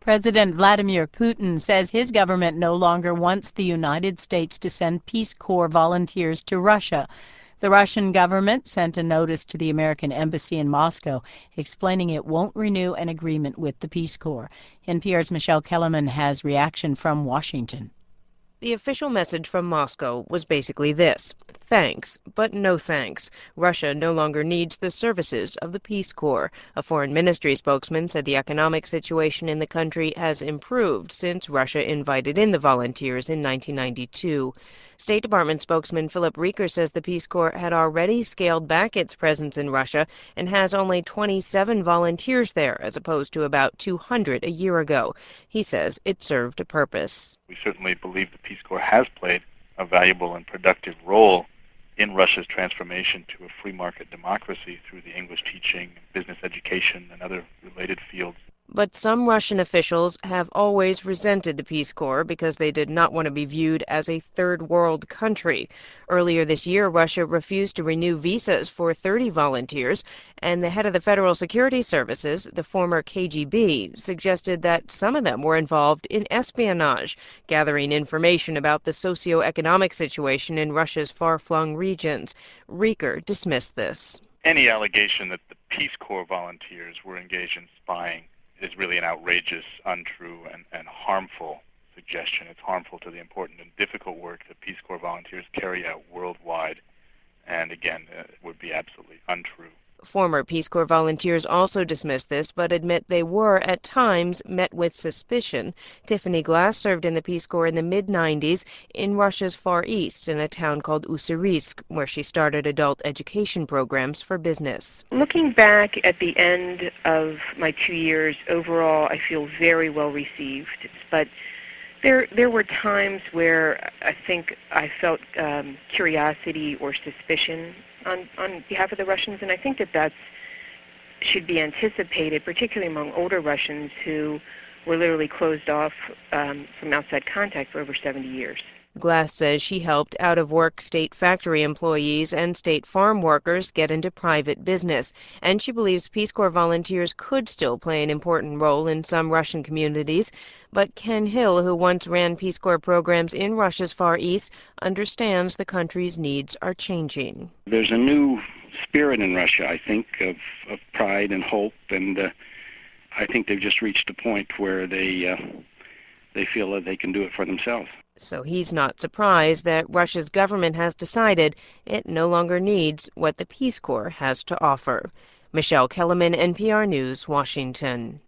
President Vladimir Putin says his government no longer wants the United States to send Peace Corps volunteers to Russia. The Russian government sent a notice to the American embassy in Moscow explaining it won't renew an agreement with the Peace Corps. NPR's Michelle Kellerman has reaction from Washington. The official message from Moscow was basically this: thanks, but no thanks. Russia no longer needs the services of the Peace Corps. A foreign ministry spokesman said the economic situation in the country has improved since Russia invited in the volunteers in 1992. State Department spokesman Philip Reker says the Peace Corps had already scaled back its presence in Russia and has only 27 volunteers there, as opposed to about 200 a year ago. He says it served a purpose. We certainly believe the Peace Corps has played a valuable and productive role in Russia's transformation to a free market democracy through the English teaching, business education, and other related fields. But some Russian officials have always resented the Peace Corps because they did not want to be viewed as a third world country. Earlier this year, Russia refused to renew visas for 30 volunteers, and the head of the Federal Security Services, the former KGB, suggested that some of them were involved in espionage, gathering information about the socioeconomic situation in Russia's far-flung regions. Reker dismissed this. Any allegation that the Peace Corps volunteers were engaged in spying is really an outrageous, untrue, and harmful suggestion. It's harmful to the important and difficult work that Peace Corps volunteers carry out worldwide, and again, it would be absolutely untrue. Former Peace Corps volunteers also dismiss this, but admit they were, at times, met with suspicion. Tiffany Glass served in the Peace Corps in the mid-90s in Russia's Far East in a town called Ussurisk, where she started adult education programs for business. Looking back at the end of my 2 years, overall, I feel very well received. But there were times where I think I felt curiosity or suspicion on behalf of the Russians, and I think that should be anticipated, particularly among older Russians who were literally closed off from outside contact for over 70 years. Glass says she helped out-of-work state factory employees and state farm workers get into private business, and she believes Peace Corps volunteers could still play an important role in some Russian communities. But Ken Hill, who once ran Peace Corps programs in Russia's Far East, understands the country's needs are changing. There's a new spirit in Russia, I think, of pride and hope, and I think they've just reached a point where they feel that they can do it for themselves. So he's not surprised that Russia's government has decided it no longer needs what the Peace Corps has to offer. Michelle Kellerman, NPR News, Washington.